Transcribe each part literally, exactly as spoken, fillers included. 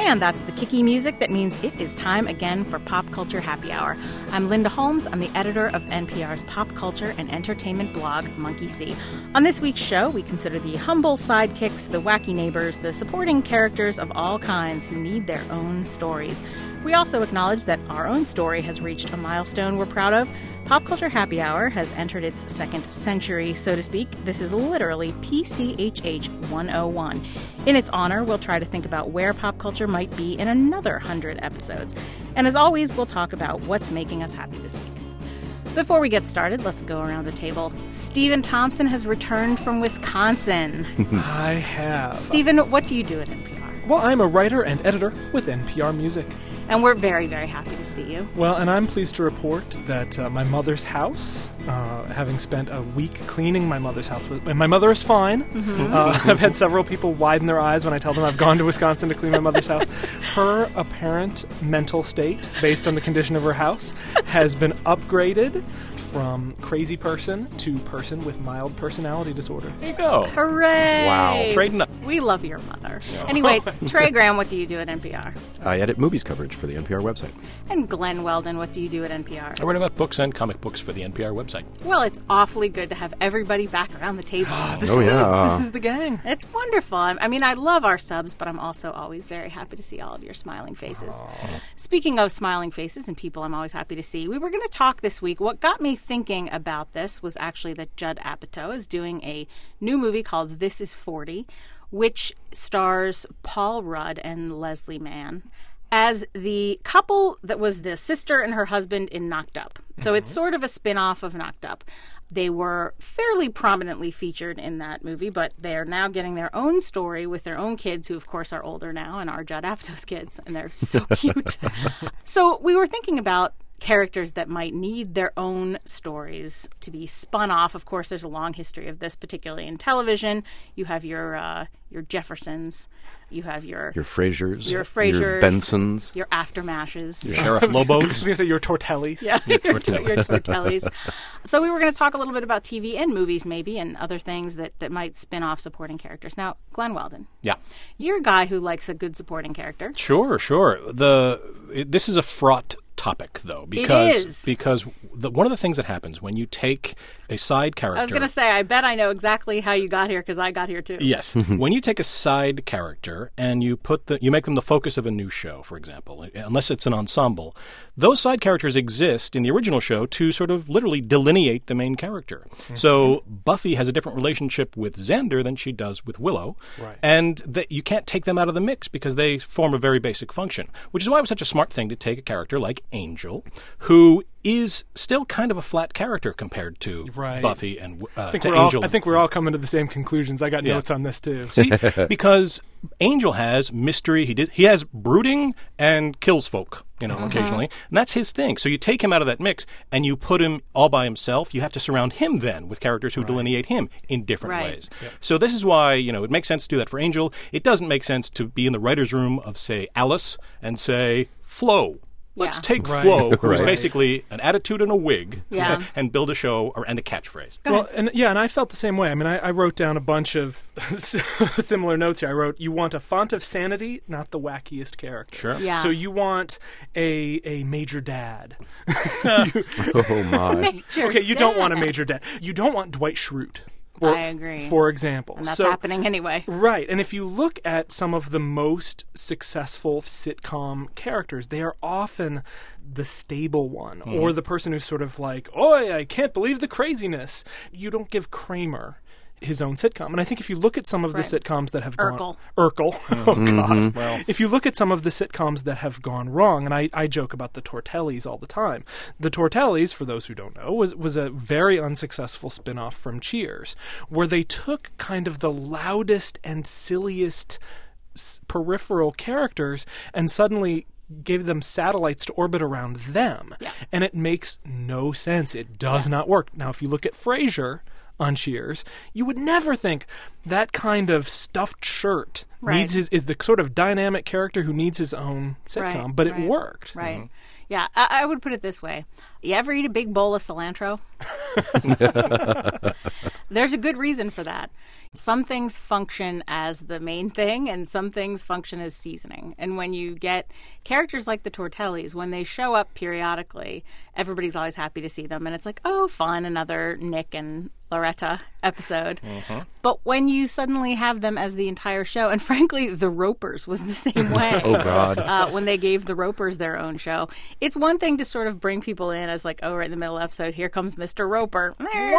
And that's the kicky music that means it is time again for Pop Culture Happy Hour. I'm Linda Holmes. I'm the editor of N P R's pop culture and entertainment blog, Monkey See. On this week's show, we consider the humble sidekicks, the wacky neighbors, the supporting characters of all kinds who need their own stories. We also acknowledge that our own story has reached a milestone we're proud of. Pop Culture Happy Hour has entered its second century, so to speak. This is literally P C H H one oh one. In its honor, we'll try to think about where pop culture might be in another one hundred episodes. And as always, we'll talk about what's making us happy this week. Before we get started, let's go around the table. Stephen Thompson has returned from Wisconsin. I have. Stephen, what do you do at N P R? Well, I'm a writer and editor with N P R Music. And we're very, very happy to see you. Well, and I'm pleased to report that uh, my mother's house, uh, having spent a week cleaning my mother's house, and my mother is fine. Mm-hmm. Uh, I've had several people widen their eyes when I tell them I've gone to Wisconsin to clean my mother's house. Her apparent mental state, based on the condition of her house, has been upgraded from crazy person to person with mild personality disorder. There you go. Hooray! Wow. Trading up. We love your mother. Yeah. Anyway, Trey Graham, what do you do at N P R? I edit movies coverage for the N P R website. And Glenn Weldon, what do you do at N P R? I write about books and comic books for the N P R website. Well, it's awfully good to have everybody back around the table. this, oh, is yeah. the, this is the gang. It's wonderful. I mean, I love our subs, but I'm also always very happy to see all of your smiling faces. Aww. Speaking of smiling faces and people I'm always happy to see, we were going to talk this week. What got me thinking about this was actually that Judd Apatow is doing a new movie called This Is forty, which stars Paul Rudd and Leslie Mann as the couple that was the sister and her husband in Knocked Up. So it's sort of a spin-off of Knocked Up. They were fairly prominently featured in that movie, but they are now getting their own story with their own kids, who, of course, are older now and are Judd Apatow's kids, and they're so cute. So we were thinking about characters that might need their own stories to be spun off. Of course, there's a long history of this, particularly in television. You have your uh, your Jeffersons, you have your your Frasers, your Frasers, your Bensons, your Aftermashes, your Sheriff Lobos. I was going to say your Tortellis. Yeah, your, Tortellis. your Tortellis. So we were going to talk a little bit about T V and movies, maybe, and other things that, that might spin off supporting characters. Now, Glenn Weldon. Yeah. You're a guy who likes a good supporting character. Sure, sure. The it, this is a fraught topic, though, because it is. because the, one of the things that happens when you take a side character. I was going to say, I bet I know exactly how you got here, because I got here too. Yes, when you take a side character and you put the you make them the focus of a new show, for example, unless it's an ensemble, those side characters exist in the original show to sort of literally delineate the main character. Mm-hmm. So Buffy has a different relationship with Xander than she does with Willow, right. and that you can't take them out of the mix because they form a very basic function. Which is why it was such a smart thing to take a character like Angel, who is still kind of a flat character compared to right. Buffy and uh, I think to we're Angel. All, I think we're all coming to the same conclusions. I got Yeah. notes on this too. See, because Angel has mystery. He did. He has brooding and kills folk, you know, Uh-huh. occasionally, and that's his thing. So you take him out of that mix and you put him all by himself. You have to surround him then with characters who Right. delineate him in different Right. ways. Yep. So this is why, you know, it makes sense to do that for Angel. It doesn't make sense to be in the writer's room of, say, Alice and say, Flo. Let's Yeah. take Right. Flo, who's Right. basically an attitude and a wig, Yeah. and build a show or, and a catchphrase. Go Well, ahead. and yeah, and I felt the same way. I mean, I, I wrote down a bunch of similar notes here. I wrote, you want a font of sanity, not the wackiest character. Sure. Yeah. So you want a a major dad. Oh, my. Major Okay, you don't want a Dad. major dad. You don't want Dwight Schrute. For, I agree. For example. And that's so, happening anyway. Right. And if you look at some of the most successful sitcom characters, they are often the stable one Mm-hmm. or the person who's sort of like, "Oi, I can't believe the craziness." You don't give Kramer his own sitcom. And I think if you look at some of Right. the sitcoms that have Urkel. gone... Urkel. Oh, God. Well, if you look at some of the sitcoms that have gone wrong, and I, I joke about the Tortellis all the time. The Tortellis, for those who don't know, was, was a very unsuccessful spin-off from Cheers, where they took kind of the loudest and silliest s- peripheral characters and suddenly gave them satellites to orbit around them. Yeah. And it makes no sense. It does Yeah. not work. Now, if you look at Frasier on Cheers, you would never think that kind of stuffed shirt Right. needs his is the sort of dynamic character who needs his own sitcom, Right, but it right, worked. Right. Yeah, I, I would put it this way. You ever eat a big bowl of cilantro? There's a good reason for that. Some things function as the main thing, and some things function as seasoning. And when you get characters like the Tortellis, when they show up periodically, everybody's always happy to see them. And it's like, oh, fun, another Nick and Loretta episode. Mm-hmm. But when you suddenly have them as the entire show, and frankly, the Ropers was the same way. Oh, God. Uh, when they gave the Ropers their own show. It's one thing to sort of bring people in as like, oh, right in the middle of the episode, here comes Mister Roper.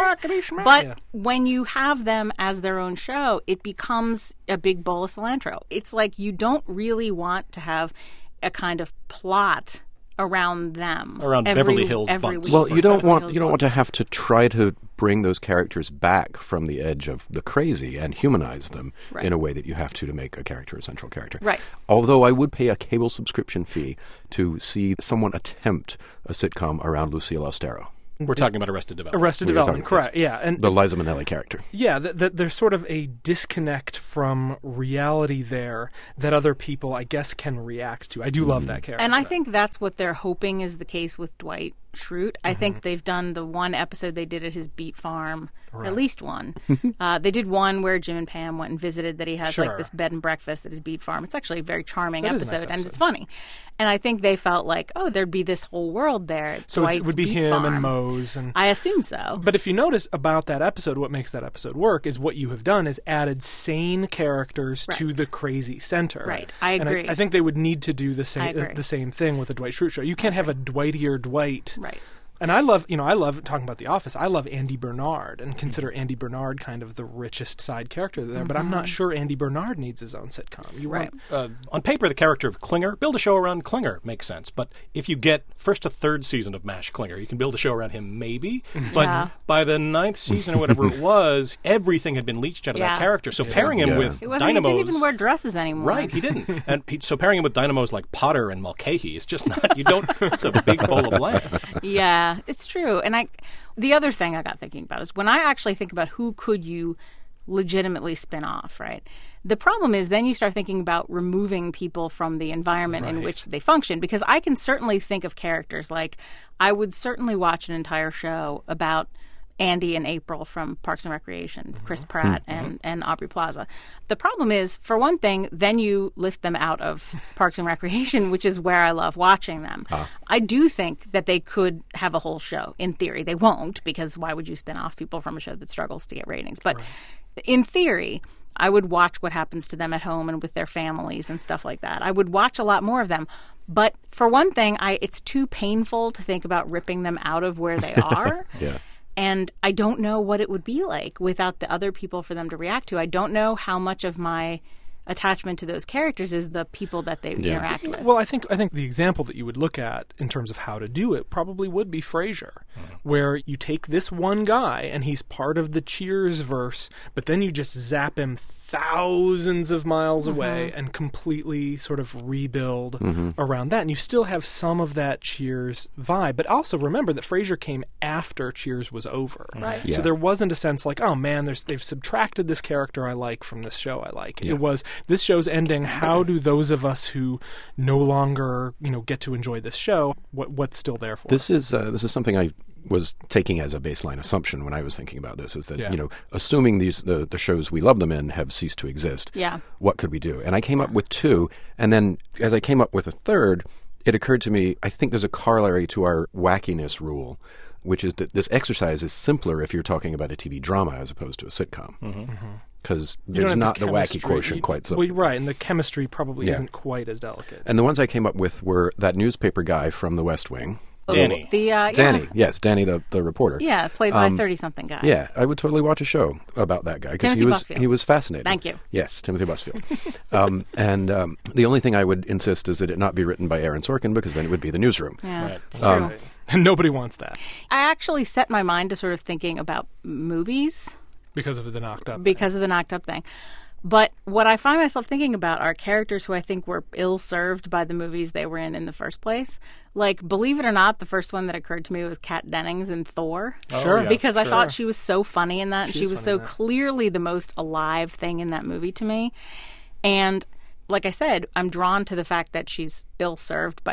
But Yeah. when you have them as their own show, it becomes a big bowl of cilantro. It's like you don't really want to have a kind of plot around them Around every, Beverly Hills every Bunts. week. Well, you don't Beverly want Hills you don't want to Bunts. have to try to bring those characters back from the edge of the crazy and humanize them Right. in a way that you have to to make a character a central character. Right. Although I would pay a cable subscription fee to see someone attempt a sitcom around Lucille Ostero, We're talking about Arrested Development. Arrested We were Development, talking- correct? Yeah, and the Liza Minnelli character. yeah, th- th- there's sort of a disconnect from reality there that other people, I guess, can react to. I do love that character. And I think that's what they're hoping is the case with Dwight Schrute. I Mm-hmm. think they've done the one episode they did at his beet farm, at least one. uh, they did one where Jim and Pam went and visited that he has Sure. like this bed and breakfast at his beet farm. It's actually a very charming That is a episode, nice and episode. it's funny. And I think they felt like, oh, there'd be this whole world there. At so it's- Dwight's it would be beet him farm. and Mose and. I assume so. But if you notice about that episode, what makes that episode work is what you have done is added sane characters to Right. the crazy center. Right. I And agree. I, think they would need to do the I same agree. the same thing with the Dwight Schrute show. You can't have a Dwightier Dwight. Right. And I love, you know, I love talking about The Office. I love Andy Bernard and consider Andy Bernard kind of the richest side character there. But I'm not sure Andy Bernard needs his own sitcom. You Right. want Uh, on paper, the character of Klinger, build a show around Klinger makes sense. But if you get first to third season of MASH Klinger, you can build a show around him, maybe. But Yeah. by the ninth season or whatever it was, everything had been leached out of Yeah. that character. So pairing him Yeah. with It wasn't. He dynamos, didn't even wear dresses anymore. right? He didn't. And he, so pairing him with dynamos like Potter and Mulcahy is just not. You don't. It's a big bowl of land. Yeah, it's true. And I, the other thing I got thinking about is when I actually think about who could you legitimately spin off, right? The problem is then you start thinking about removing people from the environment in which they function, because I can certainly think of characters like I would certainly watch an entire show about Andy and April from Parks and Recreation, Chris Pratt and, and Aubrey Plaza. The problem is, for one thing, then you lift them out of Parks and Recreation, which is where I love watching them. I do think that they could have a whole show. In theory, they won't, because why would you spin off people from a show that struggles to get ratings? But in theory, I would watch what happens to them at home and with their families and stuff like that. I would watch a lot more of them. But for one thing, I it's too painful to think about ripping them out of where they are. Yeah. And I don't know what it would be like without the other people for them to react to. I don't know how much of my attachment to those characters is the people that they Yeah. interact with. Well, I think I think the example that you would look at in terms of how to do it probably would be Frasier, where you take this one guy and he's part of the Cheers verse, but then you just zap him thousands of miles away and completely sort of rebuild around that, and you still have some of that Cheers vibe. But also remember that Frasier came after Cheers was over, Right. Yeah. so there wasn't a sense like, oh man, there's they've subtracted this character I like from this show I like. Yeah. It was this show's ending. How do those of us who no longer, you know, get to enjoy this show, what what's still there for This us? is uh, this is something I was taking as a baseline assumption when I was thinking about this. Is that Yeah. you know, assuming these the, the shows we love them in have ceased to exist. Yeah. What could we do? And I came up with two, and then as I came up with a third, it occurred to me. I think there's a corollary to our wackiness rule, which is that this exercise is simpler if you're talking about a T V drama as opposed to a sitcom. Because You don't there's have not the, wacky chemistry- quotient you- quite so. Well, you're right, and the chemistry probably Yeah. isn't quite as delicate. And the ones I came up with were that newspaper guy from The West Wing. Oh, Danny. The, uh, yeah. Danny, yes, Danny the, the reporter. Yeah, played by Um, a thirty-something guy. Yeah, I would totally watch a show about that guy because he Timothy was Busfield. he was fascinating. Thank you. Yes, Timothy Busfield. um, and um, the only thing I would insist is that it not be written by Aaron Sorkin because then it would be The Newsroom. Yeah, Right. it's Um, true. And nobody wants that I actually set my mind to sort of thinking about movies because of the knocked up. because of the knocked up thing. But what I find myself thinking about are characters who I think were ill-served by the movies they were in in the first place. Like, believe it or not, the first one that occurred to me was Kat Dennings in Thor. Sure. yeah. Because I Sure. thought she was so funny in that. And She she is was funny so in that. clearly the most alive thing in that movie to me. And like I said, I'm drawn to the fact that she's ill-served by the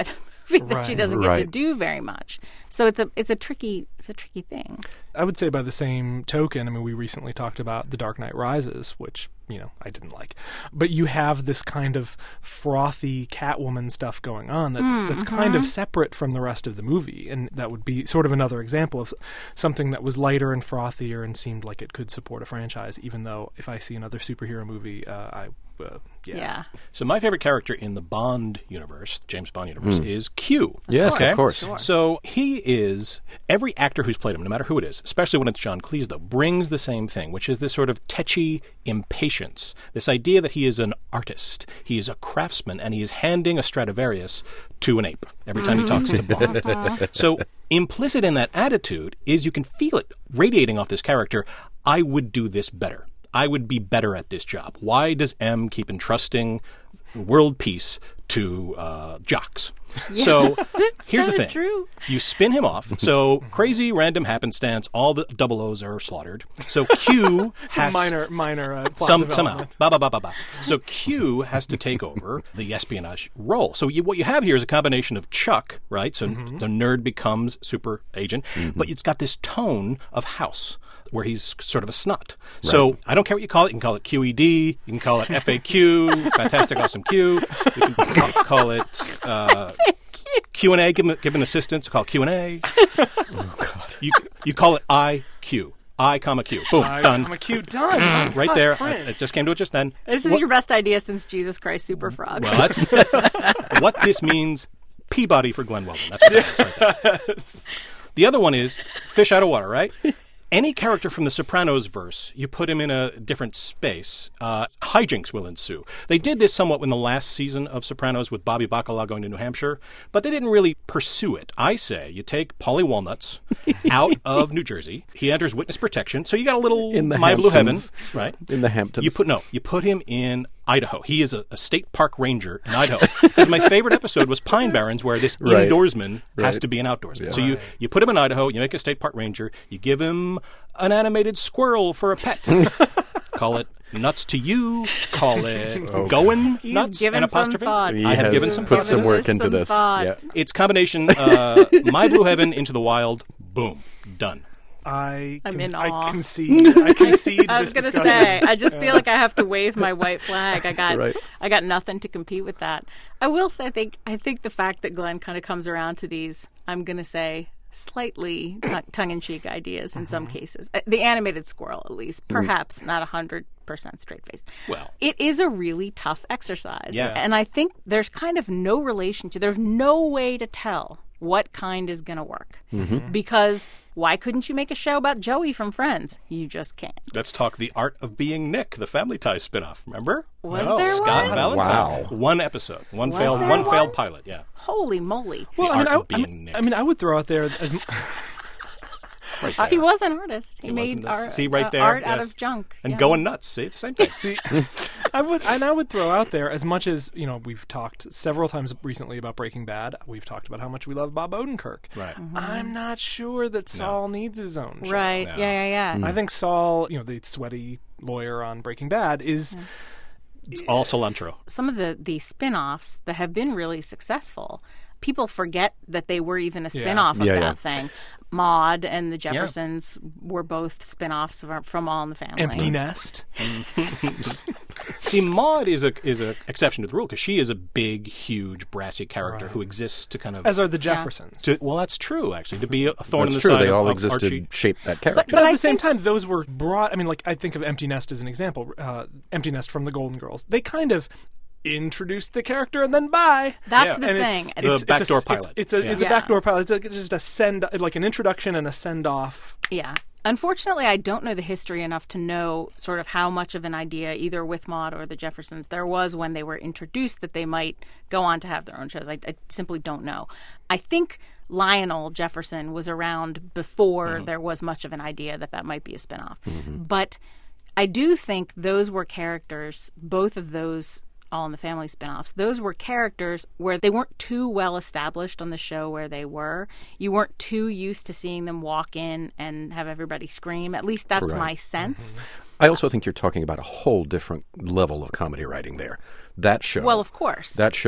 movie that Right. she doesn't get to Right. do very much. So it's a it's a tricky it's a tricky thing. I would say by the same token, I mean, we recently talked about The Dark Knight Rises, which, you know, I didn't like. But you have this kind of frothy Catwoman stuff going on that's Mm, that's kind mm-hmm. of separate from the rest of the movie. And that would be sort of another example of something that was lighter and frothier and seemed like it could support a franchise, even though if I see another superhero movie, uh, I, uh, yeah. Yeah. So my favorite character in the Bond universe, the James Bond universe, is Q. Yes, course, of course. sure. So he is, every actor who's played him, no matter who it is, especially when it's John Cleese, though, brings the same thing, which is this sort of tetchy impatience, this idea that he is an artist, he is a craftsman, and he is handing a Stradivarius to an ape every time he talks to Bond. So implicit in that attitude is you can feel it radiating off this character, I would do this better. I would be better at this job. Why does M keep entrusting world peace to uh, jocks? So here's the kinda thing. true. You spin him off. So crazy random happenstance, all the double O's are slaughtered. So Q has Minor, minor uh, plot some, development. somehow. Ba, ba, ba, ba, ba. So Q has to take over the espionage role. So you, what you have here is a combination of Chuck, right? So the nerd becomes super agent, but it's got this tone of House, where he's sort of a snot. So I don't care what you call it. You can call it Q E D. You can call it F A Q, Fantastic Awesome Q. You can ca- call it uh, Q and A, give him, give him assistance. Call it Q and A. Oh, God. You, you call it I Q. I, comma, Q. Boom, I- done. I'm a cute done. Oh, Right God, there. I, Prince. I just came to it just then. This is What- your best idea since Jesus Christ Super Frog. Well, that's what this means. Peabody for Glenn Weldon. That's what that is right there. The other one is fish out of water, right? Any character from the Sopranos verse, you put him in a different space, uh, hijinks will ensue. They did this somewhat in the last season of Sopranos with Bobby Bacala going to New Hampshire, but they didn't really pursue it. I say you take Paulie Walnuts out of New Jersey. He enters witness protection, so you got a little In the My Blue Heaven, Hamptons. right? In the Hamptons. You put no, you put him in Idaho. He is a, a state park ranger in Idaho. Because my favorite episode was Pine Barrens, where this Right. indoorsman has Right. to be an outdoorsman. Yeah. So you, you put him in Idaho, you make a state park ranger, you give him an animated squirrel for a pet. Call it Nuts to You, call it Going You've Nuts, given an some apostrophe. thought. He I have has given some put thought. some Given work this into some this. thought. Yeah. It's combination uh, My Blue Heaven into the Wild, boom, done. I I'm con- in I awe. concede. I concede. I was this gonna discussion. say, I just feel like I have to wave my white flag. I got, Right. I got nothing to compete with that. I will say, I think, I think the fact that Glenn kind of comes around to these, I'm gonna say, slightly t- tongue-in-cheek ideas in some cases. Uh, The animated squirrel, at least, perhaps not a hundred percent straight face. Well. It is a really tough exercise, Yeah. and I think there's kind of no relation to. There's no way to tell what kind is going to work because why couldn't you make a show about Joey from Friends? You just can't. Let's talk The Art of Being Nick, the Family Ties spinoff. Remember? Was No. there Scott one? Valentine. Wow. One episode. One Was failed there one one? failed pilot, yeah. Holy moly! Well, The I mean, art I, of I being mean, Nick. I mean, I would throw out there as m- Right I- there. He was an artist. He, He made wasn't art, this- See right uh, there? art out Yes. of junk. And yeah. going nuts. See, it's the same thing. see, I would, and I would throw out there as much as you know. We've talked several times recently about Breaking Bad. We've talked about how much we love Bob Odenkirk. Right. I'm not sure that Saul needs his own show. Right? No. Yeah, yeah, yeah. I think Saul, you know, the sweaty lawyer on Breaking Bad, is It's all cilantro. Some of the the spin-offs that have been really successful, people forget that they were even a spin-off of Yeah, that yeah. thing. Maude and the Jeffersons were both spin-offs of, from All in the Family. Empty Nest. See, Maude is a is a exception to the rule because she is a big, huge, brassy character who exists to kind of. As are the Jeffersons. to, well, that's true, actually. To be a thorn That's in the true. side They of, all of existed, Archie. shaped that character. But at I the same think- time, those were brought. I mean, like I think of Empty Nest as an example. Uh, Empty Nest from the Golden Girls. They kind of introduced the character and then bye. That's Yeah. the And thing. It's, And The it's, backdoor it's a, pilot. It's, it's a Yeah. it's a Yeah. backdoor pilot. It's like just a send, like an introduction and a send off. Yeah. Unfortunately, I don't know the history enough to know sort of how much of an idea, either with Maude or the Jeffersons, there was when they were introduced that they might go on to have their own shows. I, I simply don't know. I think Lionel Jefferson was around before Mm-hmm. there was much of an idea that that might be a spinoff. But I do think those were characters, both of those All in the Family spinoffs, those were characters where they weren't too well established on the show where they were. You weren't too used to seeing them walk in and have everybody scream. At least that's Right. my sense. I also think you're talking about a whole different level of comedy writing there. That show. Well, of course. That show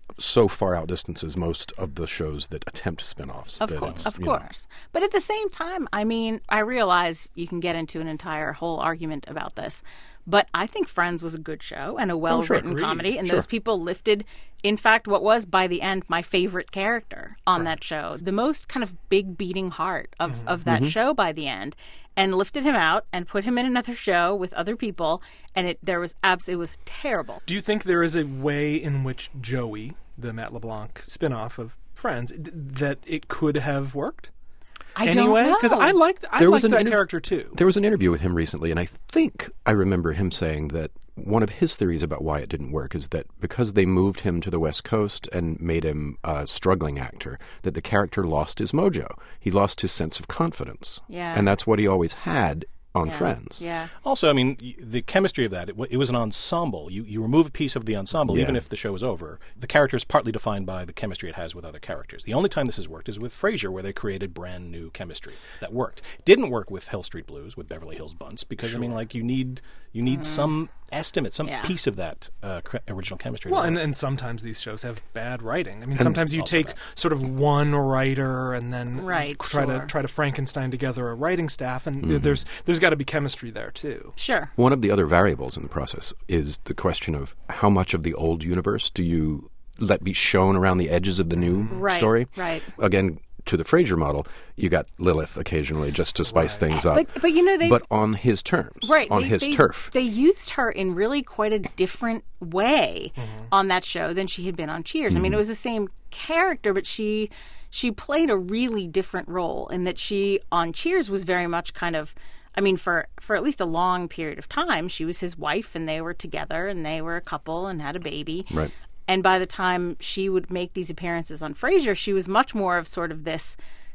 so far outdistances most of the shows that attempt spin-offs. Of that course, it's, of you know, course. But at the same time, I mean, I realize you can get into an entire whole argument about this. But I think Friends was a good show and a well-written agreed. comedy. And Sure. those people lifted, in fact, what was, by the end, my favorite character on that show. The most kind of big beating heart of, Mm-hmm. of that show by the end. And lifted him out and put him in another show with other people. And it there was abs- it was terrible. Do you think there is a way in which Joey, the Matt LeBlanc spin-off of Friends, d- that it could have worked? I anyway, don't know. because I liked I There liked was an that inter- character too. There was an interview with him recently, and I think I remember him saying that one of his theories about why it didn't work is that because they moved him to the West Coast and made him a struggling actor, that the character lost his mojo. He lost his sense of confidence. Yeah. And that's what he always had on Yeah. Friends. Yeah. Also, I mean, y- the chemistry of that, it, w- it was an ensemble. You you remove a piece of the ensemble, Yeah. even if the show is over. The character is partly defined by the chemistry it has with other characters. The only time this has worked is with Frasier, where they created brand new chemistry that worked. Didn't work with Hill Street Blues, with Beverly Hills Bunce, because, I mean, like, you need you need some estimate, some Yeah. piece of that uh, cre- original chemistry. Well, to and, work. and sometimes these shows have bad writing. I mean, sometimes you also take that. sort of one writer and then Right, try sure. to try to Frankenstein together a writing staff, and there's there's got to be chemistry there too. Sure. One of the other variables in the process is the question of how much of the old universe do you let be shown around the edges of the new Right, story? right. Again, to the Frasier model, you got Lilith occasionally just to spice things up. But but you know they but on his terms, right on they, his they, turf. They used her in really quite a different way Mm-hmm. on that show than she had been on Cheers. I mean, it was the same character, but she she played a really different role in that she on Cheers was very much kind of. I mean, for, for at least a long period of time, she was his wife, and they were together, and they were a couple, and had a baby. Right. And by the time she would make these appearances on Frasier, she was much more of sort of this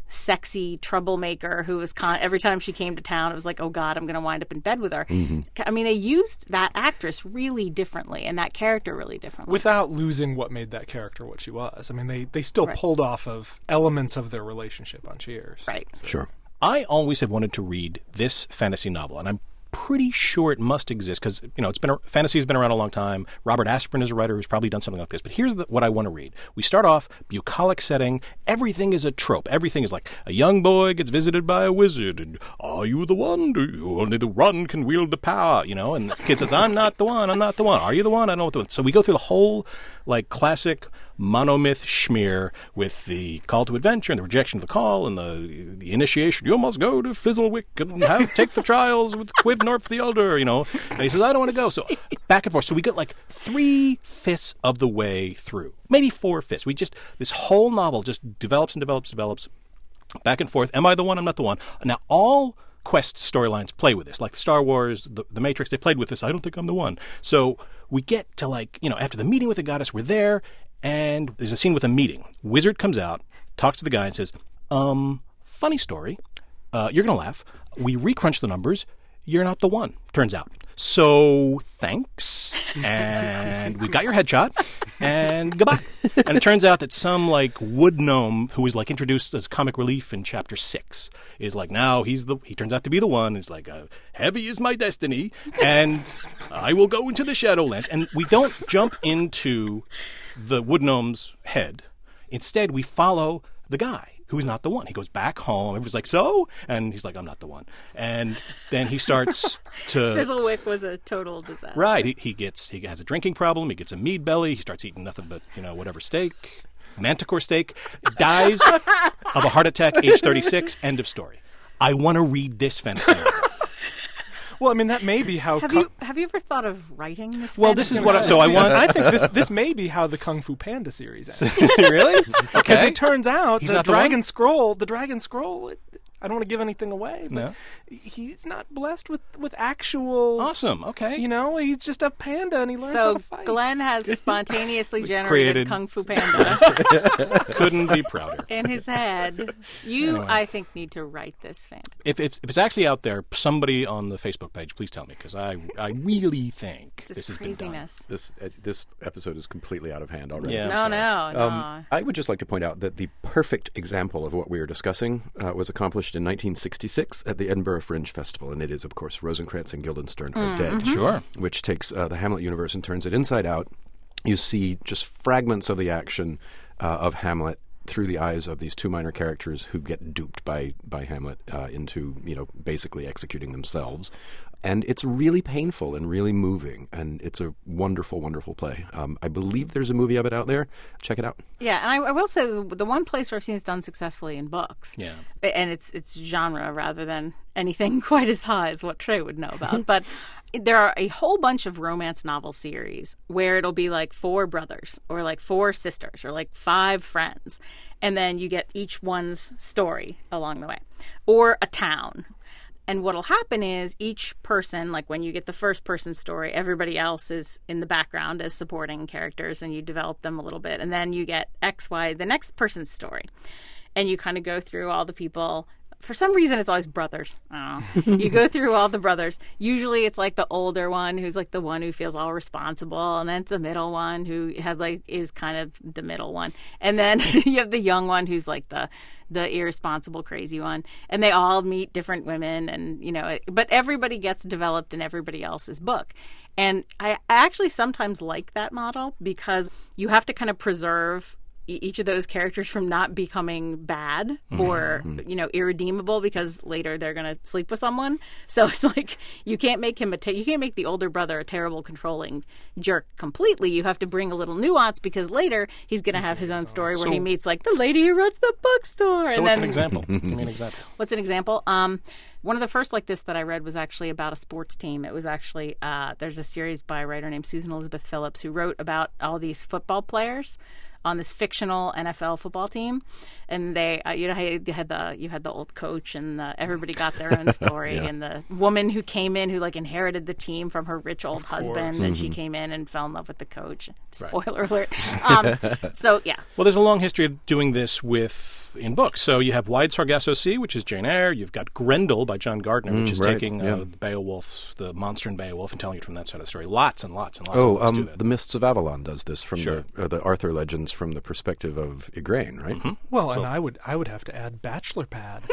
sexy troublemaker who was con- every time she came to town, it was like, oh God, I'm going to wind up in bed with her. Mm-hmm. I mean, they used that actress really differently and that character really differently. Without losing what made that character what she was. I mean, they, they still Right. pulled off of elements of their relationship on Cheers. right. Sure. I always have wanted to read this fantasy novel, and I'm pretty sure it must exist because, you know, it's been a, fantasy has been around a long time. Robert Asprin is a writer who's probably done something like this. But here's the, what I want to read. We start off, bucolic setting. Everything is a trope. Everything is like a young boy gets visited by a wizard, and are you the one? Do you? Only the one can wield the power, you know? And the kid says, I'm not the one. I'm not the one. Are you the one? I don't know what the one. So we go through the whole, like, classic monomyth schmear with the call to adventure and the rejection of the call and the the initiation. You must go to Fizzlewick and have take the trials with Quidnorth the Elder, you know. And he says, I don't want to go. So back and forth. So we get like three fifths of the way through, maybe four fifths. We just this whole novel just develops and develops, develops back and forth. Am I the one? I'm not the one. Now all Quest storylines play with this, like Star Wars, the, the Matrix. They played with this. I don't think I'm the one. So we get to like you know after the meeting with the goddess, we're there. And there's a scene with a meeting. Wizard comes out, talks to the guy, and says, um, funny story. Uh, you're going to laugh. We recrunch the numbers. You're not the one, turns out. So thanks. And we got your headshot. And goodbye. And it turns out that some, like, wood gnome who was, like, introduced as comic relief in chapter six is like, now he's the, he turns out to be the one. It's like, uh, heavy is my destiny. And I will go into the Shadowlands. And we don't jump into the wood gnome's head. Instead, we follow the guy who's not the one. He goes back home. Everybody's like, so? And he's like, I'm not the one. And then he starts to... Fizzlewick was a total disaster. Right. He, he gets he has a drinking problem. He gets a mead belly. He starts eating nothing but, you know, whatever steak, manticore steak, dies of a heart attack, age thirty-six, end of story. I want to read this fantasy novel. Well, I mean, that may be how... Have Kung- you have you ever thought of writing this? Well, this is fantasy what I- novel? so I See, want- I think this this may be how the Kung Fu Panda series ends. Really? Because Okay. it turns out He's the not the Dragon one? Scroll, the Dragon Scroll, it, I don't want to give anything away, but No. he's not blessed with, with actual... Awesome. Okay. You know, he's just a panda and he learns how So to fight. Glenn has spontaneously generated Created. Kung Fu Panda Couldn't be prouder. in his head. You, Anyway. I think, need to write this fantasy. If, if, if it's actually out there, somebody on the Facebook page, please tell me, because I, I really think This this, is has been done. craziness. This uh, this episode is completely out of hand already. Yeah. No, I'm no, no. Um, I would just like to point out that the perfect example of what we are discussing uh, was accomplished in nineteen sixty-six at the Edinburgh Fringe Festival, and it is, of course, Rosencrantz and Guildenstern Are Dead, Sure. which takes uh, the Hamlet universe and turns it inside out you see just fragments of the action uh, of Hamlet through the eyes of these two minor characters who get duped by by Hamlet uh, into, you know, basically executing themselves. And it's really painful and really moving, and it's a wonderful, wonderful play. Um, I believe there's a movie of it out there. Check it out. Yeah, and I, I will say the one place where I've seen it's done successfully in books, Yeah. and it's it's genre rather than anything quite as high as what Trey would know about. But there are a whole bunch of romance novel series where it'll be like four brothers or like four sisters or like five friends, and then you get each one's story along the way, or a town. And what'll happen is each person, like when you get the first person story, everybody else is in the background as supporting characters, and you develop them a little bit. And then you get X, Y, the next person's story. And you kind of go through all the people. For some reason, it's always brothers. I don't know. You go through all the brothers. Usually it's like the older one who's like the one who feels all responsible. And then it's the middle one who has like is kind of the middle one. And then you have the young one who's like the the irresponsible, crazy one. And they all meet different women. And, you know, it, but everybody gets developed in everybody else's book. And I, I actually sometimes like that model because you have to kind of preserve each of those characters from not becoming bad or, mm-hmm. you know, irredeemable because later they're going to sleep with someone. So it's like you can't make him a te- you can't make the older brother a terrible, controlling jerk completely. You have to bring a little nuance because later he's going to have his own story where so, he meets like the lady who runs the bookstore. So and what's then, an example? Give me an example. What's an example? Um, one of the first like this that I read was actually about a sports team. It was actually uh, there's a series by a writer named Susan Elizabeth Phillips who wrote about all these football players on this fictional N F L football team, and they, uh, you know, you had the you had the old coach, and the, everybody got their own story, yeah. and the woman who came in who like inherited the team from her rich old husband, mm-hmm. and she came in and fell in love with the coach. Spoiler right. alert. Um, so yeah. Well, there's a long history of doing this with in books. So you have Wide Sargasso Sea, which is Jane Eyre. You've got Grendel by John Gardner, which mm, is right. taking yeah. uh, Beowulf's, the monster in Beowulf, and telling it from that side of the story. Lots and lots and lots. Oh, of books um, do that. The Mists of Avalon does this from sure. the uh, the Arthur legends from the perspective of Igraine, right? Mm-hmm. Well, and oh. I would I would have to add Bachelor Pad.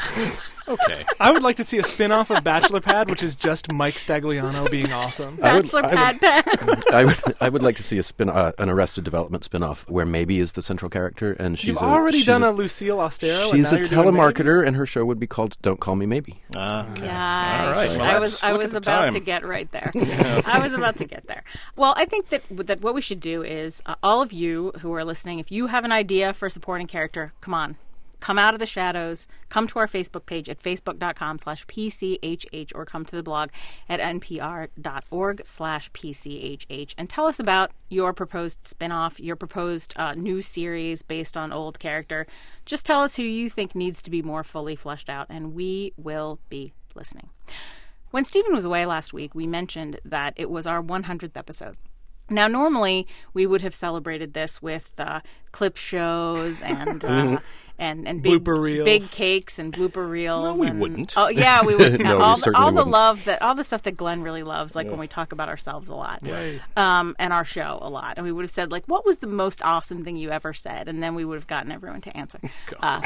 Okay. I would like to see a spin-off of Bachelor Pad, which is just Mike Stagliano being awesome. Bachelor would, Pad Pad. I would I would like to see a spin uh, an Arrested Development spin-off where Maybe is the central character, and she's You've a, already she's done a, a Lucille Ostero. She's and a now you're doing telemarketer, Maybe? and her show would be called Don't Call Me Maybe. Uh, okay. Yeah, all right. Well, I was I look was at the about time. to get right there. I was about to get there. Well, I think that that what we should do is uh, all of you who are listening, if you have an idea for a supporting character, come on. Come out of the shadows, come to our Facebook page at facebook.com slash PCHH or come to the blog at npr.org slash PCHH and tell us about your proposed spinoff, your proposed uh, new series based on old character. Just tell us who you think needs to be more fully fleshed out, and we will be listening. When Stephen was away last week, we mentioned that it was our one hundredth episode. Now, normally, we would have celebrated this with uh, clip shows and uh, and and big, blooper reels. big cakes and blooper reels. No, we and, wouldn't. Oh, yeah, we would. No, all we the, certainly all the wouldn't. love that all the stuff that Glenn really loves, like Yeah. when we talk about ourselves a lot, Right. um, and our show a lot, and we would have said like, "What was the most awesome thing you ever said?" And then we would have gotten everyone to answer. Uh,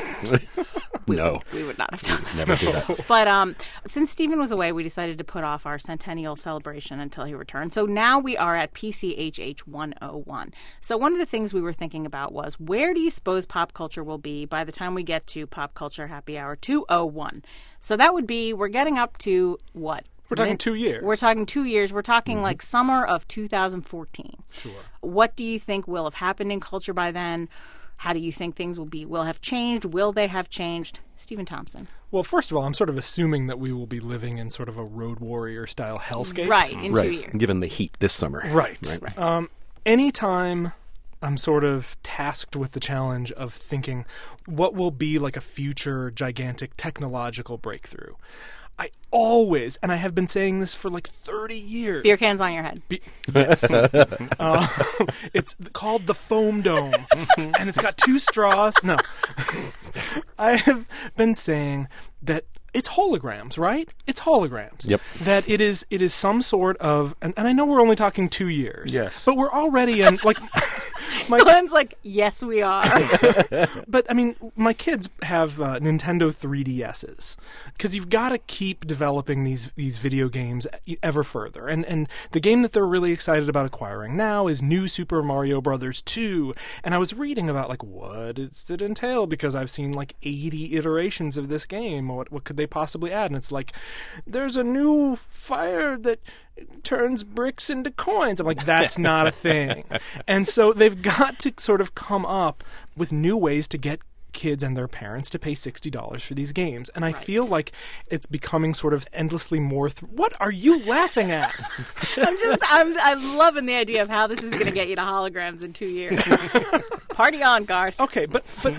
we No. would, we would not have done. Never do that. But um, since Stephen was away, we decided to put off our centennial celebration until he returned. So now we are at P C H H one oh one. So one of the things we were thinking about was, where do you suppose pop culture will be by the time we get to Pop Culture Happy Hour two oh one? So that would be, we're getting up to what? We're talking Mid- two years. We're talking two years. We're talking like summer of two thousand fourteen. Sure. What do you think will have happened in culture by then? How do you think things will be? Will have changed? Will they have changed? Stephen Thompson. Well, first of all, I'm sort of assuming that we will be living in sort of a Road Warrior style hellscape. Right, in two Right, years. given the heat this summer. Right. Right. Um, anytime I'm sort of tasked with the challenge of thinking what will be like a future gigantic technological breakthrough, I always, and I have been saying this for like thirty years. Beer cans on your head. Be- yes. uh, it's called the foam dome, and it's got two straws. No. I have been saying that it's holograms, right? It's holograms. Yep. That it is it is some sort of, and, and I know we're only talking two years. Yes. But we're already in, like, my, Glenn's like, yes, we are. but I mean, my kids have uh, Nintendo three D S's because you've got to keep developing these these video games ever further. And and the game that they're really excited about acquiring now is New Super Mario Brothers two. And I was reading about like what does it entail, because I've seen like eighty iterations of this game. What what could they possibly add? And it's like, there's a new fire that turns bricks into coins. I'm like, that's not a thing. And so they've got to sort of come up with new ways to get kids and their parents to pay sixty dollars for these games. And I Right. feel like it's becoming sort of endlessly more... Th- what are you laughing at? I'm just, I'm, I'm loving the idea of how this is going to get you to holograms in two years. Party on, Garth. Okay, but... but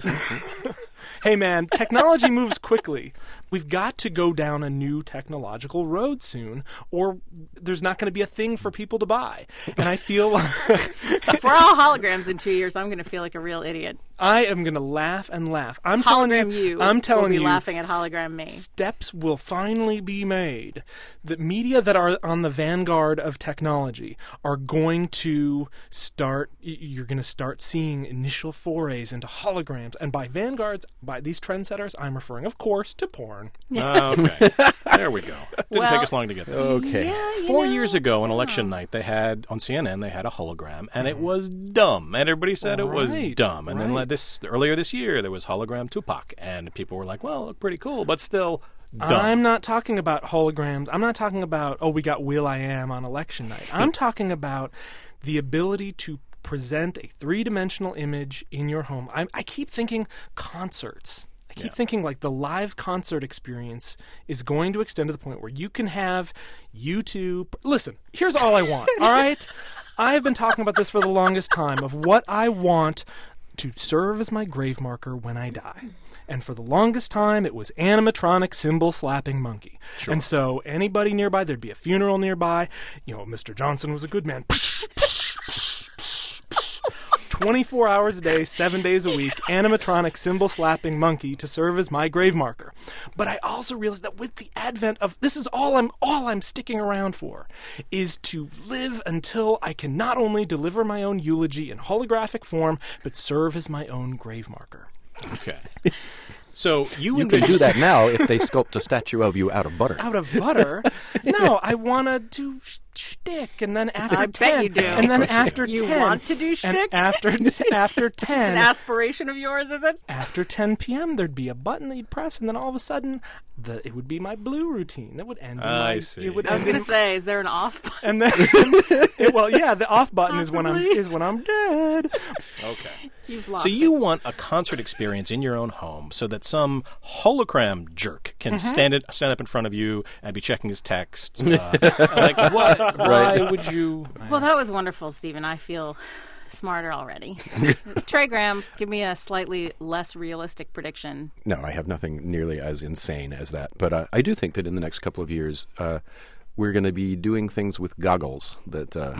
hey, man, technology moves quickly. We've got to go down a new technological road soon, or there's not going to be a thing for people to buy. And I feel like... If we're all holograms in two years, I'm going to feel like a real idiot. I am going to laugh and laugh. I'm telling Hologram you, you I'm telling will be you, laughing at hologram me. Steps will finally be made. The media that are on the vanguard of technology are going to start. You're going to start seeing initial forays into holograms, and by vanguards, by these trendsetters, I'm referring, of course, to porn. Uh, okay. There we go. Didn't Well- take us long to get there. Okay. Yeah, you Four know, years ago on yeah. election night, they had on C N N they had a hologram, and it was dumb. And everybody said it was Right, dumb. And then right. like this earlier this year, there was hologram Tupac, and people were like, "Well, look pretty cool, but still dumb." I'm not talking about holograms. I'm not talking about, oh, we got Will.i.am on election night. I'm talking about the ability to present a three-dimensional image in your home. I, I keep thinking concerts. I keep Yeah. thinking like the live concert experience is going to extend to the point where you can have YouTube. Listen, here's all I want, all right? I have been talking about this for the longest time of what I want to serve as my grave marker when I die. And for the longest time, it was animatronic cymbal slapping monkey. And so anybody nearby, there'd be a funeral nearby. You know, Mister Johnson was a good man. twenty-four hours a day, seven days a week, animatronic cymbal slapping monkey to serve as my grave marker. But I also realized that with the advent of this is all I'm all I'm sticking around for is to live until I can not only deliver my own eulogy in holographic form, but serve as my own grave marker. Okay. So you, You can do that now if they sculpt a statue of you out of butter. Out of butter? No, I want to do sh- shtick, and then after I ten, bet you do. and then Of course you after You ten, want to do and shtick? after after ten, An aspiration of yours, is it? after ten p.m. there'd be a button that you'd press, and then all of a sudden, the it would be my blue routine that would end. in I my, see. It would I was end going in- to say, is there an off button? and then it, well, yeah, the off button is when I'm Possibly. is when I'm dead. Okay. You've lost So you it. want a concert experience in your own home so that some hologram jerk can Mm-hmm. stand it, stand up in front of you and be checking his text. Uh, like what? Why would you? Well, that was wonderful, Stephen. I feel smarter already. Trey Graham, give me a slightly less realistic prediction. No, I have nothing nearly as insane as that. But uh, I do think that in the next couple of years, uh, we're going to be doing things with goggles that. Uh,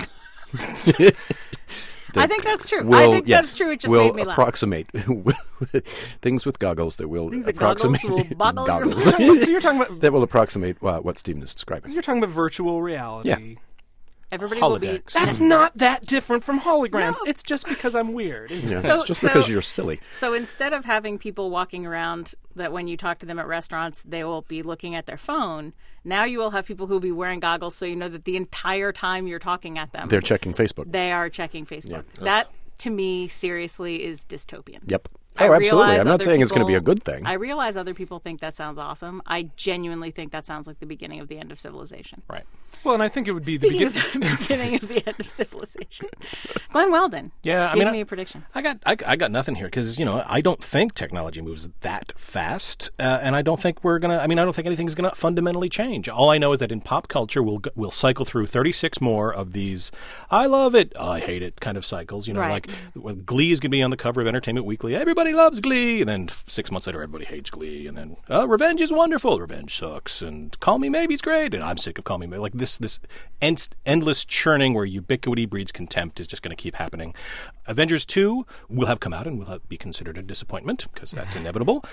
I think that's true. will, I think yes, that's true. It just will made me laugh. approximate things with goggles that will Things with approximate goggles will boggle your goggles mind. So you're talking about that will approximate uh, what Stephen is describing. you're talking about virtual reality. Yeah. Everybody will be. Holodecks. That's not that different from holograms. No. It's just because I'm weird, isn't Yeah, it? So- it's just so- because you're silly. So instead of having people walking around that when you talk to them at restaurants, they will be looking at their phone, now you will have people who will be wearing goggles so you know that the entire time you're talking at them, They're checking Facebook. they are checking Facebook. That, to me, seriously is dystopian. Yep. I Oh, absolutely. realize I'm not other saying it's going to be a people- good thing. I realize other people think that sounds awesome. I genuinely think that sounds like the beginning of the end of civilization. Right. Well, and I think it would be Speaking the of beginning. the beginning of the end of civilization, Glenn Weldon. Yeah, I give mean, me I- a prediction. I got I, I got nothing here because you know I don't think technology moves that fast, uh, and I don't think we're gonna. I mean, I don't think anything's gonna fundamentally change. All I know is that in pop culture, we'll g- we'll cycle through thirty-six more of these. I love it. Oh, I hate it. Kind of cycles. You know, Right. like well, Glee is gonna be on the cover of Entertainment Weekly. Everybody loves Glee, and then f- six months later, everybody hates Glee, and then uh, Revenge is wonderful. Revenge sucks, and Call Me Maybe's great, and I'm sick of Call Me Maybe. Like this this en- endless churning where ubiquity breeds contempt is just going to keep happening. Avengers two will have come out and will have, be considered a disappointment because that's inevitable.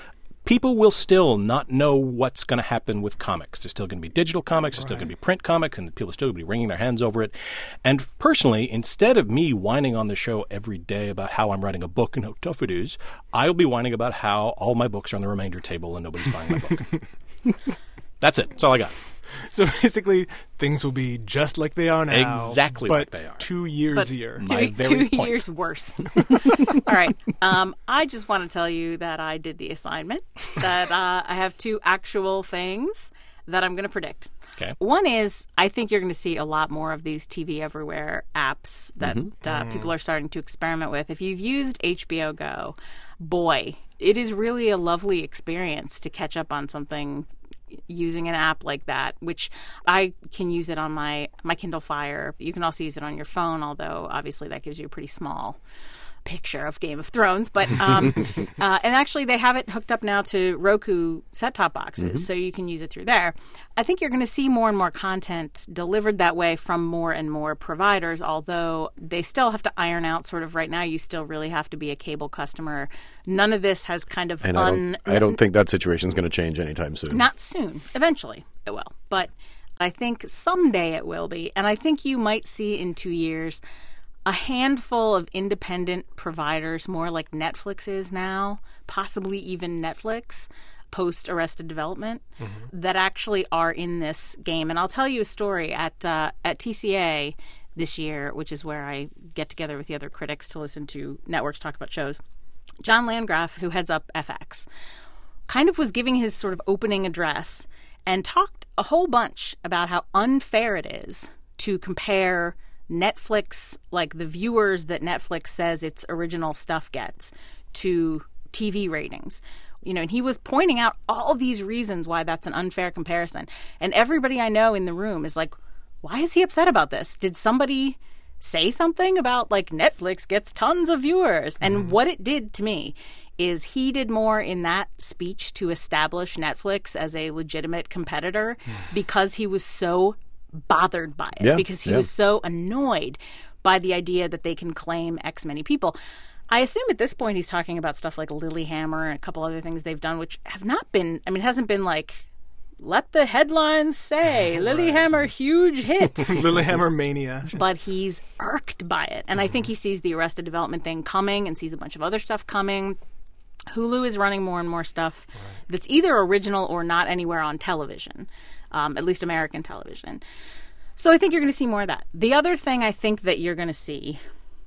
people will still not know what's going to happen with comics. There's still going to be digital comics, there's still going to be print comics, and people are still going to be wringing their hands over it. And personally, instead of me whining on the show every day about how I'm writing a book and how tough it is, I'll be whining about how all my books are on the remainder table and nobody's buying my book. That's it. That's all I got. So basically, things will be just like they are now. Exactly but like they are. two years But here. two, My very two point. years worse. All right. Um, I just want to tell you that I did the assignment, that uh, I have two actual things that I'm going to predict. Okay. One is I think you're going to see a lot more of these T V Everywhere apps that Mm-hmm. uh, people are starting to experiment with. If you've used H B O Go, boy, it is really a lovely experience to catch up on something using an app like that, which I can use it on my, my Kindle Fire. You can also use it on your phone, although obviously that gives you a pretty small picture of Game of Thrones. But um, uh, and actually they have it hooked up now to Roku set-top boxes, Mm-hmm. so you can use it through there. I think you're going to see more and more content delivered that way from more and more providers, although they still have to iron out sort of right now. You still really have to be a cable customer. None of this has kind of And un- I don't, I don't think that situation is going to change anytime soon. not soon. Eventually, it will. But I think someday it will be. And I think you might see in two years a handful of independent providers, more like Netflix is now, possibly even Netflix, post Arrested Development, mm-hmm. that actually are in this game. And I'll tell you a story. At uh, at T C A this year, which is where I get together with the other critics to listen to networks talk about shows, John Landgraf, who heads up F X, kind of was giving his sort of opening address and talked a whole bunch about how unfair it is to compare Netflix, like the viewers that Netflix says its original stuff gets, to T V ratings. You know, and he was pointing out all these reasons why that's an unfair comparison. And everybody I know in the room is like, why is he upset about this? Did somebody say something about, like, Netflix gets tons of viewers? And mm-hmm. what it did to me is he did more in that speech to establish Netflix as a legitimate competitor mm. because he was so bothered by it, yeah, because he yeah. was so annoyed by the idea that they can claim X many people. I assume at this point he's talking about stuff like Lilyhammer and a couple other things they've done, which have not been, I mean, it hasn't been like, let the headlines say, Lilyhammer, huge hit. Lilyhammer mania. But he's irked by it. And I think he sees the Arrested Development thing coming and sees a bunch of other stuff coming. Hulu is running more and more stuff right. that's either original or not anywhere on television, um, at least American television. So I think you're going to see more of that. The other thing I think that you're going to see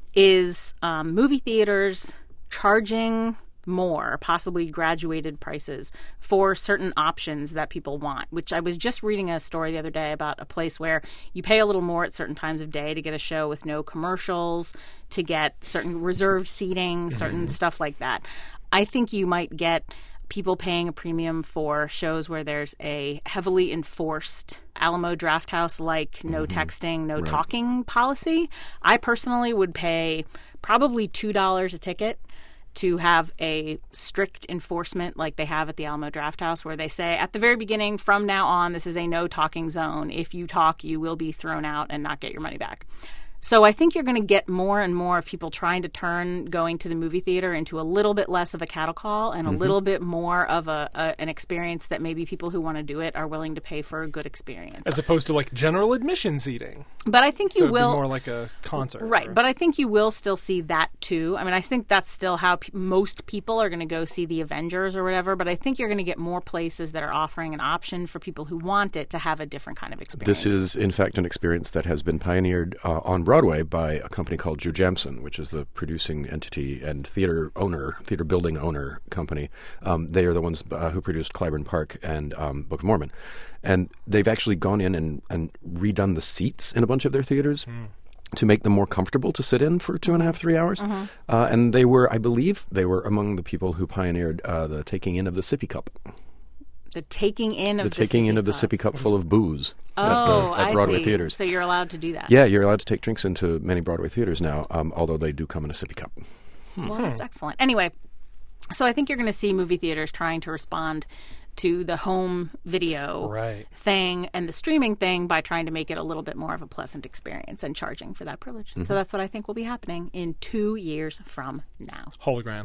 is um, movie theaters charging more, possibly graduated prices, for certain options that people want, which I was just reading a story the other day about a place where you pay a little more at certain times of day to get a show with no commercials, to get certain reserved seating, certain mm-hmm. stuff like that. I think you might get people paying a premium for shows where there's a heavily enforced Alamo Drafthouse like no mm-hmm. texting, no right. talking policy. I personally would pay probably two dollars a ticket to have a strict enforcement like they have at the Alamo Drafthouse, where they say at the very beginning, from now on, this is a no talking zone. If you talk, you will be thrown out and not get your money back. So I think you're going to get more and more of people trying to turn going to the movie theater into a little bit less of a cattle call and a mm-hmm. little bit more of a, a an experience that maybe people who want to do it are willing to pay for a good experience. As opposed to like general admission seating. But I think you so it'd will be more like a concert. Right, or... but I think you will still see that too. I mean, I think that's still how pe- most people are going to go see the Avengers or whatever, but I think you're going to get more places that are offering an option for people who want it to have a different kind of experience. This is, in fact, an experience that has been pioneered uh, on Broadway by a company called Jurjamsen, which is the producing entity and theater owner, theater building owner company. Um, they are the ones uh, who produced Clyburn Park and um, Book of Mormon. And they've actually gone in and, and redone the seats in a bunch of their theaters mm. to make them more comfortable to sit in for two and a half, three hours. Mm-hmm. Uh, and they were, I believe, they were among the people who pioneered uh, the taking in of the sippy cup. The taking in of the, the taking in cup. of the sippy cup full of booze oh, at, uh, at I Broadway see. theaters. So you're allowed to do that. Yeah, you're allowed to take drinks into many Broadway theaters now, um, although they do come in a sippy cup. Hmm. Well, that's excellent. Anyway, so I think you're going to see movie theaters trying to respond to the home video right. thing and the streaming thing by trying to make it a little bit more of a pleasant experience and charging for that privilege. Mm-hmm. So that's what I think will be happening in two years from now. Holograms.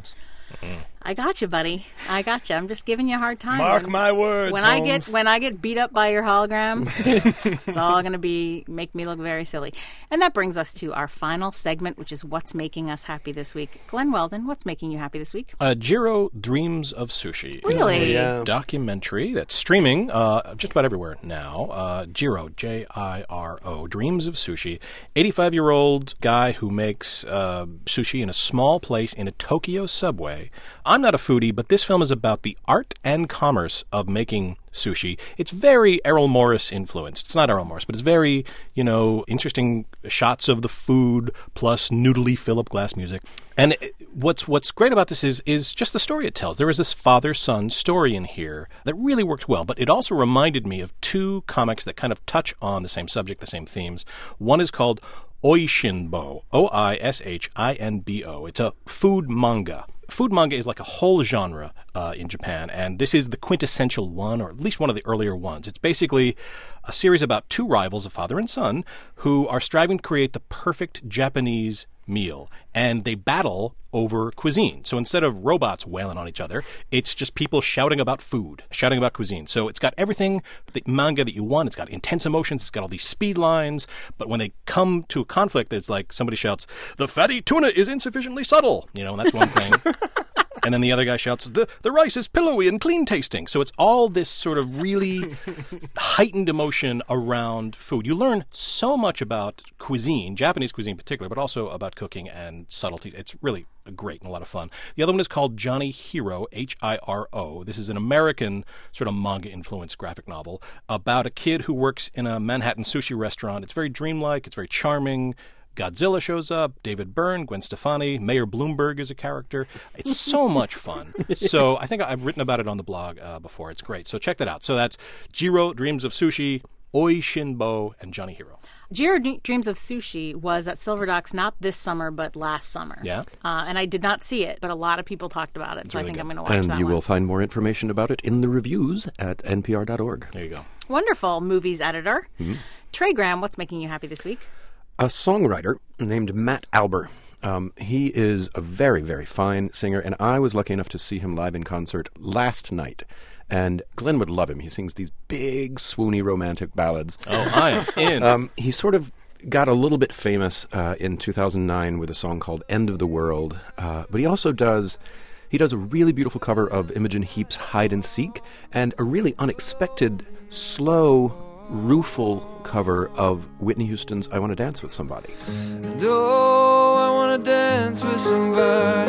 Mm. I got you, buddy. I got you. I'm just giving you a hard time. Mark when, my words, When Holmes. I get when I get beat up by your hologram, it's all going to be make me look very silly. And that brings us to our final segment, which is what's making us happy this week. Glenn Weldon, what's making you happy this week? Uh, Jiro Dreams of Sushi. Really? It's a Yeah. documentary that's streaming uh, just about everywhere now. Uh, Jiro, J I R O, Dreams of Sushi. eighty-five-year-old guy who makes uh, sushi in a small place in a Tokyo subway. I'm not a foodie, but this film is about the art and commerce of making sushi. It's very Errol Morris influenced. It's not Errol Morris, but it's very, you know, interesting shots of the food plus noodly Philip Glass music. And it, what's what's great about this is is just the story it tells. There is this father-son story in here that really worked well, but it also reminded me of two comics that kind of touch on the same subject, the same themes. One is called Oishinbo, O I S H I N B O. It's a food manga. Food manga is like a whole genre uh, in Japan, and this is the quintessential one, or at least one of the earlier ones. It's basically a series about two rivals, a father and son, who are striving to create the perfect Japanese meal, and they battle over cuisine. So instead of robots wailing on each other, it's just people shouting about food, shouting about cuisine. So it's got everything, the manga that you want. It's got intense emotions. It's got all these speed lines. But when they come to a conflict, it's like somebody shouts, "The fatty tuna is insufficiently subtle." You know, and that's one thing. And then the other guy shouts, the, the rice is pillowy and clean tasting. So it's all this sort of really heightened emotion around food. You learn so much about cuisine, Japanese cuisine in particular, but also about cooking and subtlety. It's really great and a lot of fun. The other one is called Johnny Hiro, H I R O. This is an American sort of manga-influenced graphic novel about a kid who works in a Manhattan sushi restaurant. It's very dreamlike. It's very charming. Godzilla shows up, David Byrne, Gwen Stefani, Mayor Bloomberg is a character. It's so much fun. So I think I've written about it on the blog uh, before. It's great. So check that out. So that's Jiro, Dreams of Sushi, Oishinbo, and Johnny Hiro. Jiro Dreams of Sushi was at Silver Docks not this summer, but last summer. Yeah? Uh, and I did not see it, but a lot of people talked about it, so really I think good. I'm going to watch And that you one. will find more information about it in the reviews at N P R dot org. There you go. Wonderful. Movies editor. Mm-hmm. Trey Graham, what's making you happy this week? A songwriter named Matt Alber. Um, he is a very, very fine singer, and I was lucky enough to see him live in concert last night. And Glenn would love him. He sings these big, swoony, romantic ballads. Oh, I am in. Um, he sort of got a little bit famous uh, in two thousand nine with a song called End of the World, uh, but he also does... He does a really beautiful cover of Imogen Heap's Hide and Seek, and a really unexpected, slow, rueful cover of Whitney Houston's I Want to Dance with Somebody. And oh, I wanna dance with somebody.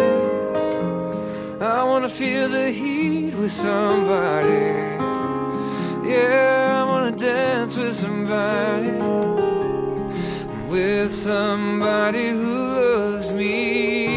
I wanna feel the heat with somebody. Yeah, I wanna dance with somebody. With somebody who loves me.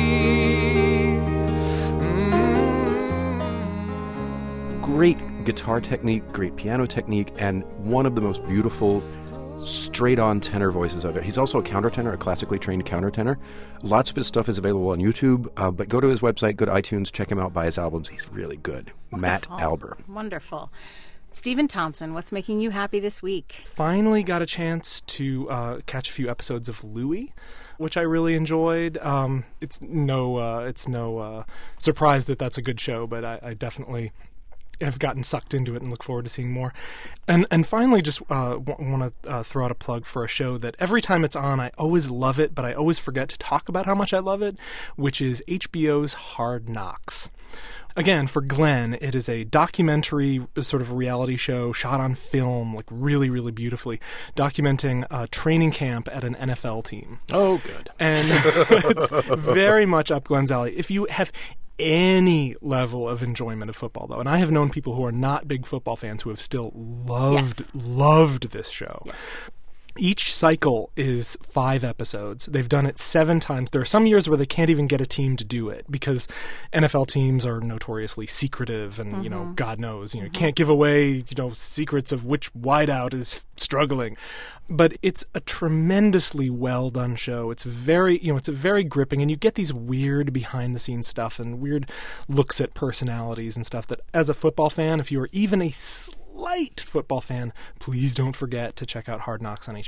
Mm-hmm. Great guitar technique, great piano technique, and one of the most beautiful straight-on tenor voices of it. He's also a countertenor, a classically trained countertenor. Lots of his stuff is available on YouTube, uh, but go to his website, go to iTunes, check him out, buy his albums. He's really good. Matt Alber. Wonderful. Stephen Thompson, what's making you happy this week? Finally got a chance to uh, catch a few episodes of Louie, which I really enjoyed. Um, it's no, uh, it's no uh, surprise that that's a good show, but I, I definitely have gotten sucked into it and look forward to seeing more. And and finally, just uh, w- want to uh, throw out a plug for a show that every time it's on, I always love it, but I always forget to talk about how much I love it, which is H B O's Hard Knocks. Again, for Glenn, it is a documentary sort of reality show shot on film, like really, really beautifully, documenting a training camp at an N F L team. Oh, good. And it's very much up Glenn's alley. If you have any level of enjoyment of football, though, and I have known people who are not big football fans who have still loved, Yes. loved this show. Yes. Each cycle is five episodes. They've done it seven times. There are some years where they can't even get a team to do it because N F L teams are notoriously secretive and, mm-hmm. you know, God knows, you know, mm-hmm. you can't give away, you know, secrets of which wideout is struggling. But it's a tremendously well done show. It's very, you know, it's a very gripping, and you get these weird behind the scenes stuff and weird looks at personalities and stuff that as a football fan, if you are even a light football fan, please don't forget to check out Hard Knocks on H B O.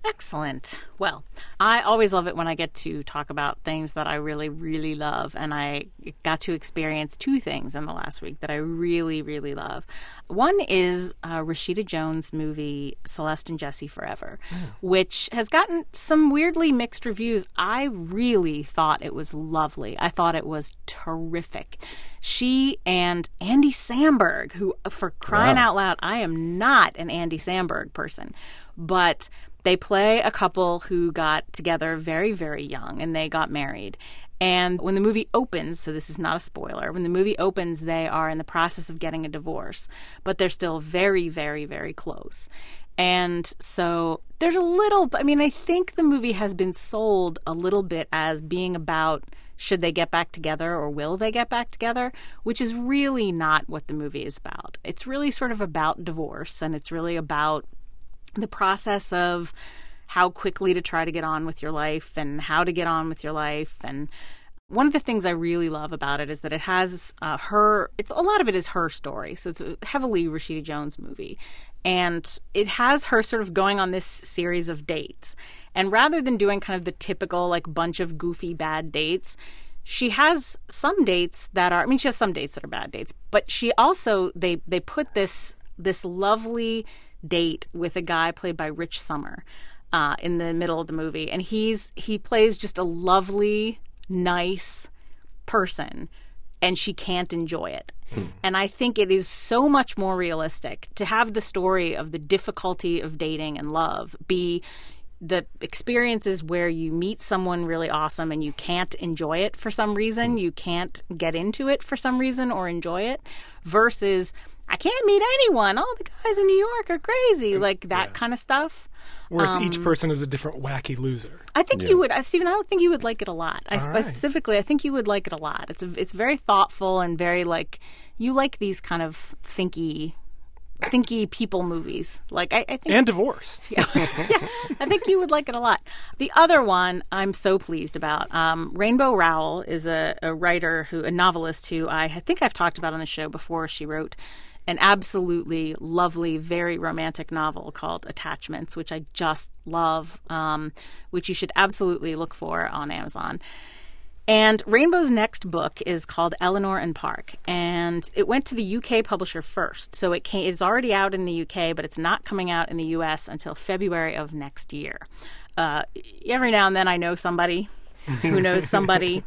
Excellent. Well, I always love it when I get to talk about things that I really, really love. And I got to experience two things in the last week that I really, really love. One is uh, Rashida Jones' movie Celeste and Jesse Forever, mm. which has gotten some weirdly mixed reviews. I really thought it was lovely. I thought it was terrific. She and Andy Samberg, who, for crying wow. out loud, I am not an Andy Samberg person, but they play a couple who got together very, very young, and they got married. And when the movie opens, so this is not a spoiler, when the movie opens, they are in the process of getting a divorce, but they're still very, very, very close. And so there's a little, I mean, I think the movie has been sold a little bit as being about should they get back together or will they get back together, which is really not what the movie is about. It's really sort of about divorce, and it's really about the process of how quickly to try to get on with your life and how to get on with your life. And one of the things I really love about it is that it has uh, her, it's a lot of it is her story. So it's a heavily Rashida Jones movie. And it has her sort of going on this series of dates. And rather than doing kind of the typical like bunch of goofy bad dates, she has some dates that are, I mean, she has some dates that are bad dates, but she also, they, they put this, this lovely date with a guy played by Rich Sommer uh, in the middle of the movie. And he's he plays just a lovely, nice person, and she can't enjoy it. Hmm. And I think it is so much more realistic to have the story of the difficulty of dating and love be the experiences where you meet someone really awesome and you can't enjoy it for some reason, you can't get into it for some reason or enjoy it, versus I can't meet anyone. All the guys in New York are crazy. Like that yeah. kind of stuff. Where it's um, each person is a different wacky loser. I think yeah. you would, uh, Stephen, I don't think you would like it a lot. I, right. Specifically, I think you would like it a lot. It's a, it's very thoughtful and very like, you like these kind of thinky, thinky people movies. Like I, I think, and divorce. Yeah, yeah, I think you would like it a lot. The other one I'm so pleased about. Um, Rainbow Rowell is a, a writer who, a novelist who I, I think I've talked about on the show before. She wrote an absolutely lovely, very romantic novel called Attachments, which I just love, um, which you should absolutely look for on Amazon. And Rainbow's next book is called Eleanor and Park, and it went to the U K publisher first. So it came, it's already out in the U K, but it's not coming out in the U S until February of next year. Uh, every now and then I know somebody who knows somebody.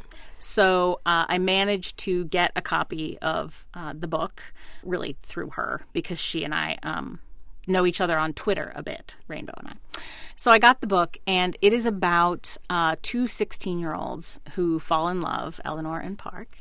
So uh, I managed to get a copy of uh, the book, really through her, because she and I um, know each other on Twitter a bit, Rainbow and I. So I got the book, and it is about uh, two sixteen-year-olds who fall in love, Eleanor and Park.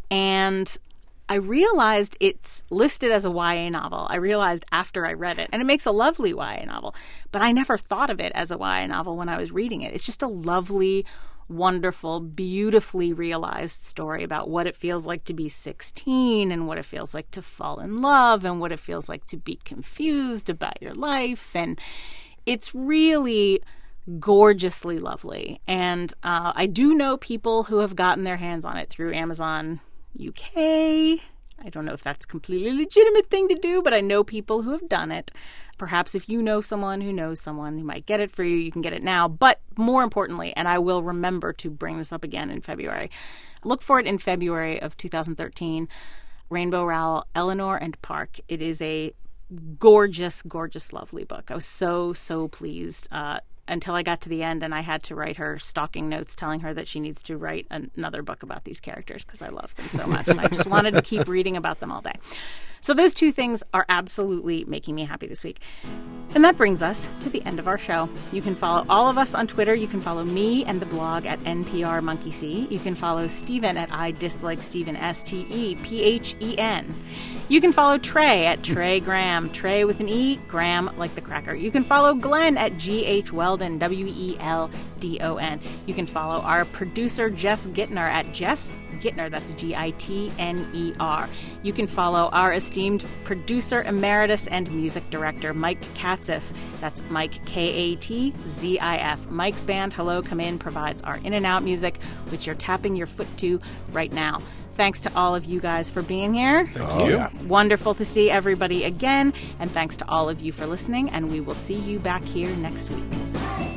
And I realized it's listed as a Y A novel. I realized after I read it, and it makes a lovely Y A novel, but I never thought of it as a Y A novel when I was reading it. It's just a lovely, wonderful, beautifully realized story about what it feels like to be sixteen and what it feels like to fall in love and what it feels like to be confused about your life. And it's really gorgeously lovely. And uh, I do know people who have gotten their hands on it through Amazon U K. I don't know if that's a completely legitimate thing to do, but I know people who have done it. Perhaps if you know someone who knows someone who might get it for you, you can get it now. But more importantly, and I will remember to bring this up again in February, look for it in February of two thousand thirteen, Rainbow Rowell, Eleanor and Park. It is a gorgeous, gorgeous, lovely book. I was so, so pleased uh, until I got to the end and I had to write her stalking notes telling her that she needs to write another book about these characters because I love them so much and I just wanted to keep reading about them all day. So those two things are absolutely making me happy this week. And that brings us to the end of our show. You can follow all of us on Twitter. You can follow me and the blog at N P R Monkey See. You can follow Stephen at I Dislike Stephen, S T E P H E N. You can follow Trey at Trey Graham, Trey with an E, Graham like the cracker. You can follow Glenn at G H Weldon, W E L D O N. You can follow our producer Jess Gittner at Jess Gittner, that's G I T N E R. You can follow our esteemed producer emeritus and music director Mike Katziff, that's Mike K A T Z I F. Mike's band Hello Come In provides our In and Out music, which you're tapping your foot to right now. Thanks to all of you guys for being here. Thank Oh, you. yeah. Wonderful to see everybody again. And thanks to all of you for listening. And we will see you back here next week.